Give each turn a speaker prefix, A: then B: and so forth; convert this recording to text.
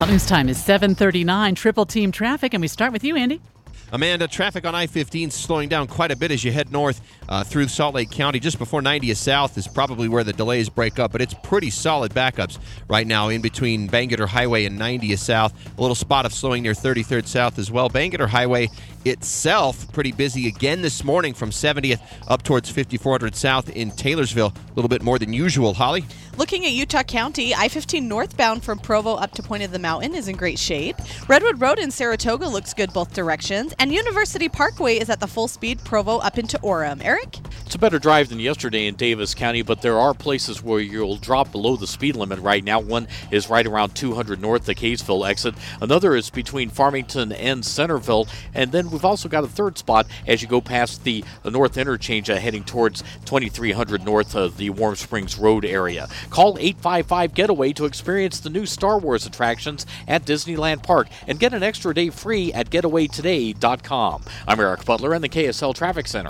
A: News time is 7:39. Triple team traffic, and we start with you, Andy.
B: Amanda, traffic on I-15 slowing down quite a bit as you head north through Salt Lake County. Just before 90th South is probably where the delays break up, but it's pretty solid backups right now in between Bangerter Highway and 90th South. A little spot of slowing near 33rd South as well. Bangerter Highway itself pretty busy again this morning from 70th up towards 5400 South in Taylorsville. A little bit more than usual. Holly?
C: Looking at Utah County, I-15 northbound from Provo up to Point of the Mountain is in great shape. Redwood Road in Saratoga looks good both directions. And University Parkway is at the full speed Provo up into Orem. Eric?
D: It's a better drive than yesterday in Davis County, but there are places where you'll drop below the speed limit right now. One is right around 200 north, the Kaysville exit. Another is between Farmington and Centerville. And then we've also got a third spot as you go past the north interchange heading towards 2300 north of the Warm Springs Road area. Call 855-GETAWAY to experience the new Star Wars attractions at Disneyland Park and get an extra day free at getawaytoday.com. I'm Eric Butler in the KSL Traffic Center.